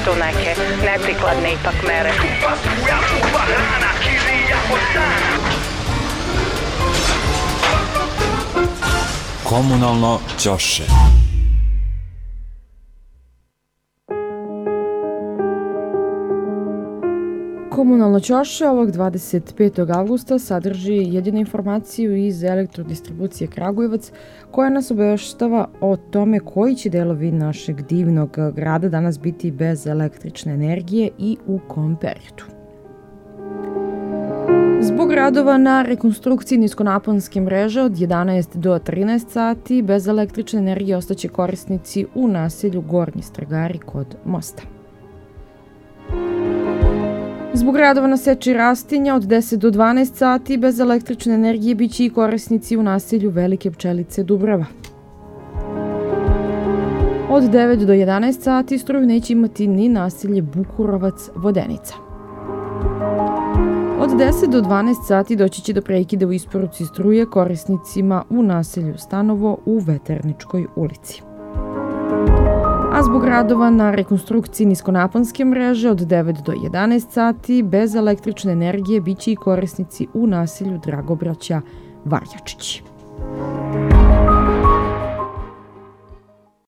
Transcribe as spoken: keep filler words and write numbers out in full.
tu neke neprikladne ipak mere. Komunalno ćoše. Komunalno ćoše ovog dvadeset petog avgusta sadrži jedinu informaciju iz Elektrodistribucije Kragujevac koja nas obaveštava o tome koji će delovi našeg divnog grada danas biti bez električne energije i u kom periodu. Zbog radova na rekonstrukciji niskonaponske mreže od jedanaest do trinaest sati bez električne energije ostaće korisnici u naselju Gornji Stragari kod mosta. Zbog radova na seči rastinja od deset do dvanaest sati bez električne energije biće i korisnici u naselju Velike Pčelice Dubrava. Od devet do jedanaest sati struju neće imati ni naselje Bukurovac Vodenica. Od deset do dvanaest sati doći će do prekida u isporuci struje korisnicima u naselju Stanovo u Veterničkoj ulici. A zbog radova na rekonstrukciji niskonaponske mreže od devet do jedanaest sati bez električne energije biće i korisnici u naselju Dragobraća Varjačići.